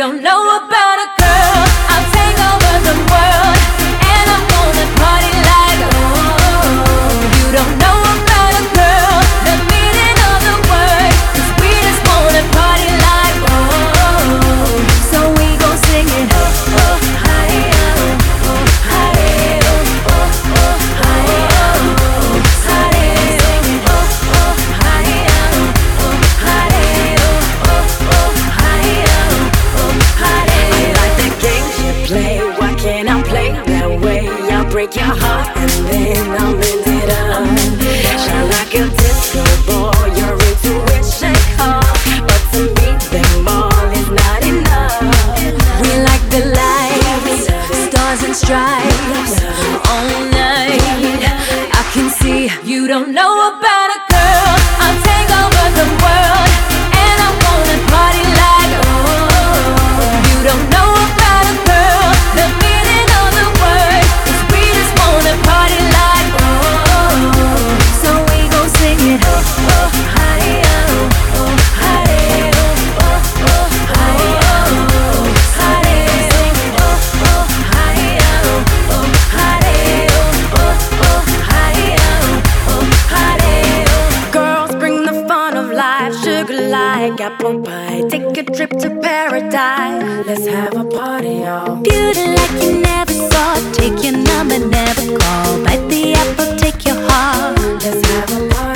don't know about a girl. I'll take over the world, and I'm gonna party like you don't know about a girl, the meaning of the word, 'cause we just wanna party like so we gon' sing it. Break your heart and then I'll mend it up. Shine like a disco ball, your intuition call, but to me them all is not enough. We like the lights, stars and stripes, all night. I can see you don't know about a girl. I'll take over the world, and I'm gonna party like you don't know about a girl, the meaning of the word, 'cause we just wanna party like so we gon' sing it. Girls bring the fun of life, sugar like apple pie. Take a trip to paradise, let's have a party, y'all. Beauty like you never saw, take your number, never call. Bite the apple, take your heart. Let's have a party.